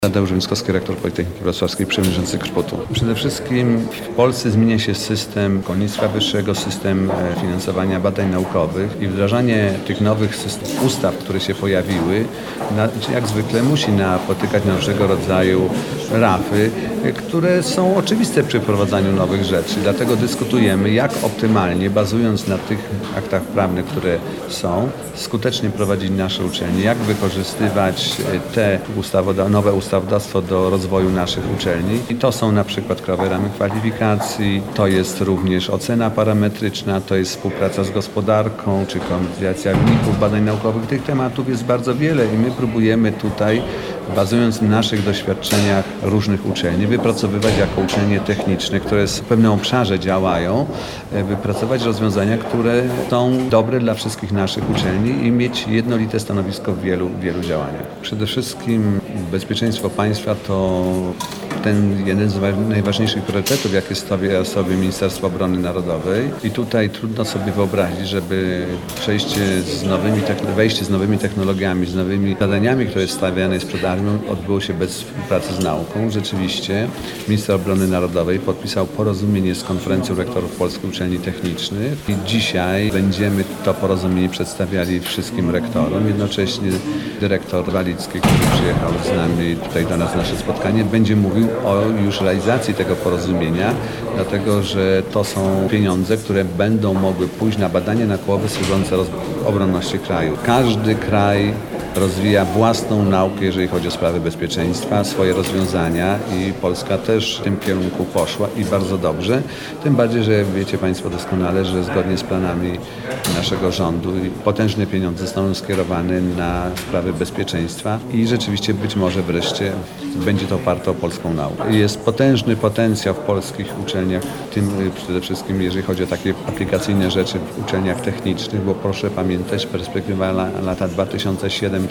Tadeusz Więckowski, rektor Politechniki Wrocławskiej, przewodniczący Krzputu. Przede wszystkim w Polsce zmienia się system szkolnictwa wyższego, system finansowania badań naukowych i wdrażanie tych nowych ustaw, które się pojawiły, jak zwykle musi napotykać na różnego rodzaju rafy, które są oczywiste przy wprowadzaniu nowych rzeczy. Dlatego dyskutujemy, jak optymalnie, bazując na tych aktach prawnych, które są, skutecznie prowadzić nasze uczelnie, jak wykorzystywać te nowe ustawodawstwo do rozwoju naszych uczelni. I to są na przykład krajowe ramy kwalifikacji, to jest również ocena parametryczna, to jest współpraca z gospodarką, czy komercjalizacja wyników badań naukowych. Tych tematów jest bardzo wiele i my próbujemy tutaj, bazując na naszych doświadczeniach różnych uczelni, wypracowywać jako uczelnie techniczne, które w pewnym obszarze działają, wypracować rozwiązania, które są dobre dla wszystkich naszych uczelni i mieć jednolite stanowisko w wielu działaniach. Przede wszystkim bezpieczeństwo państwa to ten jeden z najważniejszych priorytetów, jakie stawia sobie Ministerstwo Obrony Narodowej. I tutaj trudno sobie wyobrazić, żeby wejście z nowymi technologiami, z nowymi zadaniami, które stawiane jest przed armią, odbyło się bez współpracy z nauką. Rzeczywiście minister Obrony Narodowej podpisał porozumienie z Konferencją Rektorów Polskich Uczelni Technicznych i dzisiaj będziemy to porozumienie przedstawiali wszystkim rektorom. Jednocześnie dyrektor Walicki, który przyjechał z nami tutaj do nas na nasze spotkanie, będzie mówił o już realizacji tego porozumienia, dlatego że to są pieniądze, które będą mogły pójść na badania naukowe służące obronności kraju. Każdy kraj rozwija własną naukę, jeżeli chodzi o sprawy bezpieczeństwa, swoje rozwiązania i Polska też w tym kierunku poszła i bardzo dobrze. Tym bardziej, że wiecie Państwo doskonale, że zgodnie z planami naszego rządu potężne pieniądze zostaną skierowane na sprawy bezpieczeństwa i rzeczywiście być może wreszcie będzie to oparte o polską naukę. Jest potężny potencjał w polskich uczelniach, w tym przede wszystkim jeżeli chodzi o takie aplikacyjne rzeczy w uczelniach technicznych, bo proszę pamiętać, perspektywa lata 2007-2013,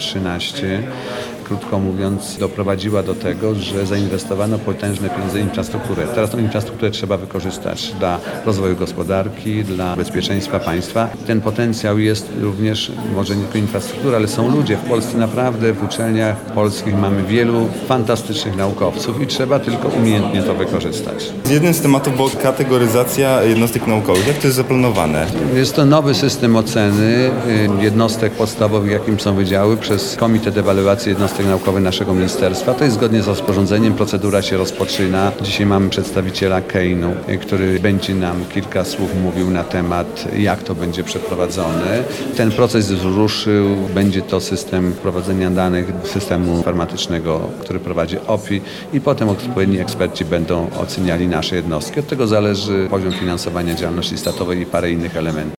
krótko mówiąc, doprowadziła do tego, że zainwestowano potężne pieniądze w infrastrukturę. Teraz tą infrastrukturę trzeba wykorzystać dla rozwoju gospodarki, dla bezpieczeństwa państwa. Ten potencjał jest również, może nie tylko infrastruktura, ale są ludzie. W Polsce naprawdę w uczelniach polskich mamy wielu fantastycznych naukowców i trzeba tylko umiejętnie to wykorzystać. Jednym z tematów była kategoryzacja jednostek naukowych. Jak to jest zaplanowane? Jest to nowy system oceny jednostek podstawowych, jakim są wydziały, przez Komitet Ewaluacji Jednostek Naukowych naszego ministerstwa. To jest zgodnie z rozporządzeniem. Procedura się rozpoczyna. Dzisiaj mamy przedstawiciela Keinu, który będzie nam kilka słów mówił na temat, jak to będzie przeprowadzone. Ten proces już ruszył. Będzie to system prowadzenia danych systemu informatycznego, który prowadzi OPI i potem odpowiedni eksperci będą oceniali nasze jednostki. Od tego zależy poziom finansowania działalności statowej i parę innych elementów.